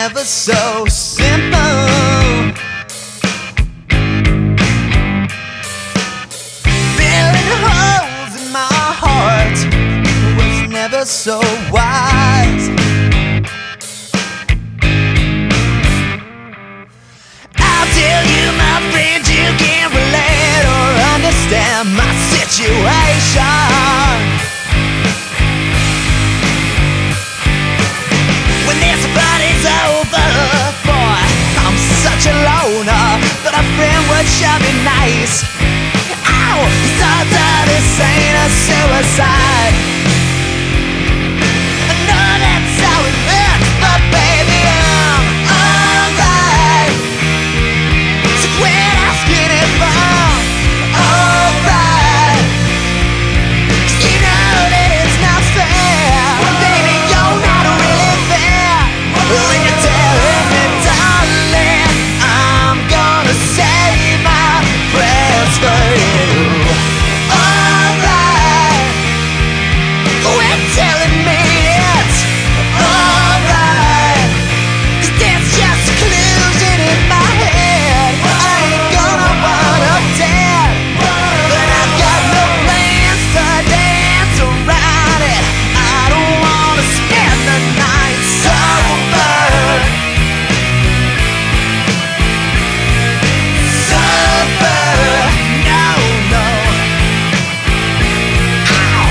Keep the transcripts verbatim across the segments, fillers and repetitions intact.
never so simple. Filling holes in my heart was never so wise. I'll tell you, my friend, you can't relate or understand my situation. When this party's over, boy, I'm such a loner, but a friend would sure be nice. Ow, thought that this ain't a suicide. I know that's how it looks, but baby, I'm alright. So quit asking if I'm alright, 'cause you know that it's not fair. Baby, you're not really fair when you're telling me, darling, I'm gonna say my prayers for you. Alright, quit telling me it's alright, 'cause there's just collusion in my head. I ain't gonna want up dead, but I've got no plans to dance around it. I don't wanna spend the night sober. Sober, no, no. Ow.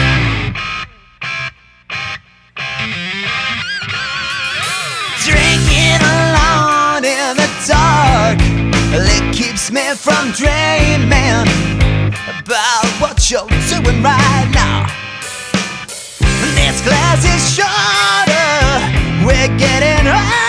Drinking alone in the dark, it keeps me from dreaming about what you're doing right now. This glass is shorter, we're getting high.